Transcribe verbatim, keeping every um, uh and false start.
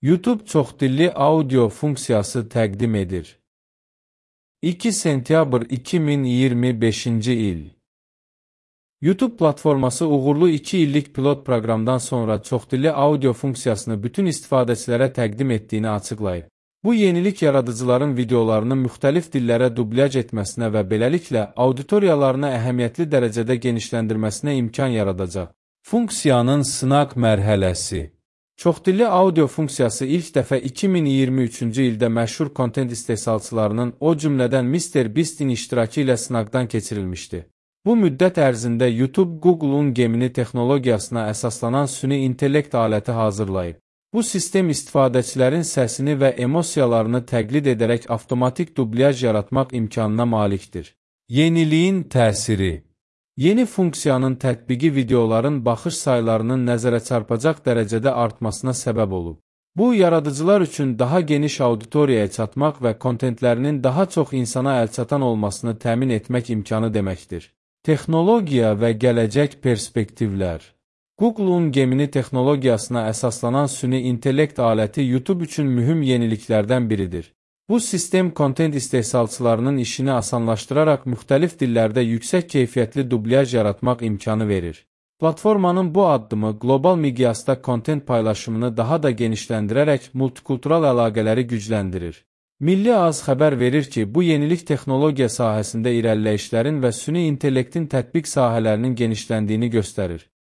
YouTube çoxdilli audio funksiyası təqdim edir. iki sentyabr iki min iyirmi beşinci il. YouTube platforması uğurlu iki illik pilot proqramdan sonra çoxdilli audio funksiyasını bütün istifadəçilərə təqdim etdiyini açıqlayıb. Bu yenilik yaradıcıların videolarını müxtəlif dillərə dublyaj etməsinə və beləliklə auditoriyalarını əhəmiyyətli dərəcədə genişləndirməsinə imkan yaradacaq. Funksiyanın sınaq mərhələsi. Çoxdilli audio funksiyası ilk dəfə iki min iyirmi üçüncü ildə məşhur kontent istehsalçılarının, o cümlədən mister Beast-in iştirakı ilə sınaqdan keçirilmişdi. Bu müddət ərzində YouTube, Google-un Gemini texnologiyasına əsaslanan süni intellekt aləti hazırlayıb. Bu sistem istifadəçilərin səsini və emosiyalarını təqlid edərək avtomatik dublyaj yaratmaq imkanına malikdir. Yeniliyin təsiri. Yeni funksiyanın tətbiqi videoların baxış saylarının nəzərə çarpacaq dərəcədə artmasına səbəb olub. Bu, yaradıcılar üçün daha geniş auditoriyaya çatmaq və kontentlərinin daha çox insana əlçatan olmasını təmin etmək imkanı deməkdir. Texnologiya və gələcək perspektivlər. Google-un Gemini texnologiyasına əsaslanan süni intellekt aləti YouTube üçün mühüm yeniliklərdən biridir. Bu sistem kontent istehsalçılarının işini asanlaşdıraraq müxtəlif dillərdə yüksək keyfiyyətli dublyaj yaratmaq imkanı verir. Platformanın bu addımı qlobal miqyasda kontent paylaşımını daha da genişləndirərək multikultural əlaqələri gücləndirir. Milli Ağız xəbər verir ki, bu yenilik texnologiya sahəsində irəliləyişlərin və süni intellektin tətbiq sahələrinin genişləndiyini göstərir.